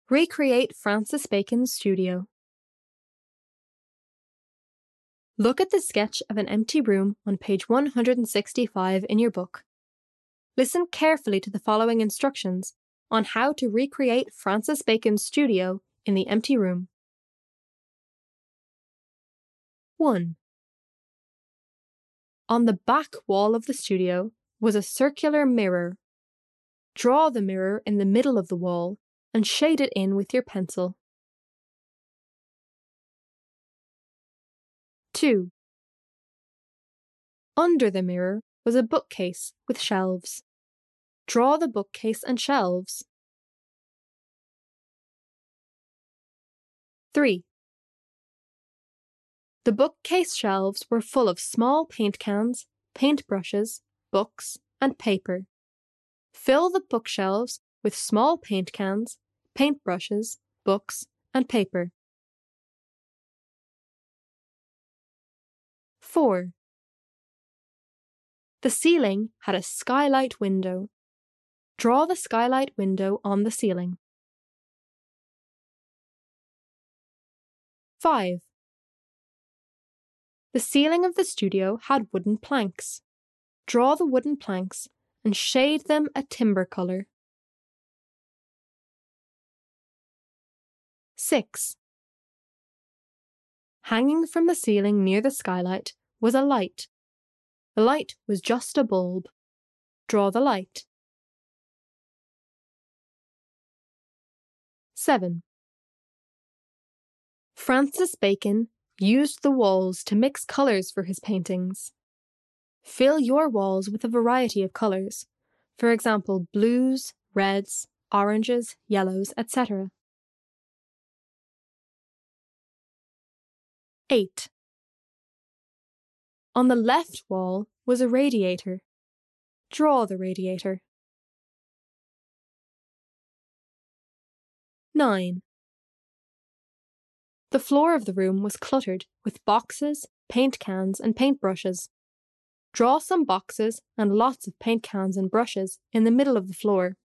Recreate Francis Bacon's studio. Look at the sketch of an empty room on page 165 in your book. Listen carefully to the following instructions on how to recreate Francis Bacon's studio in the empty room. 1. On the back wall of the studio was a circular mirror. Draw the mirror in the middle of the wall and shade it in with your pencil. 2. Under the mirror was a bookcase with shelves. Draw the bookcase and shelves. 3. The bookcase shelves were full of small paint cans, paintbrushes, books, and paper. Fill the bookshelves with small paint cans, paintbrushes, books, and paper. 4. The ceiling had a skylight window. Draw the skylight window on the ceiling. 5. The ceiling of the studio had wooden planks. Draw the wooden planks and shade them a timber colour. 6. Hanging from the ceiling near the skylight was a light. The light was just a bulb. Draw the light. 7. Francis Bacon used the walls to mix colours for his paintings. Fill your walls with a variety of colours, for example blues, reds, oranges, yellows, etc. 8. On the left wall was a radiator. Draw the radiator. 9. The floor of the room was cluttered with boxes, paint cans, and paintbrushes. Draw some boxes and lots of paint cans and brushes in the middle of the floor.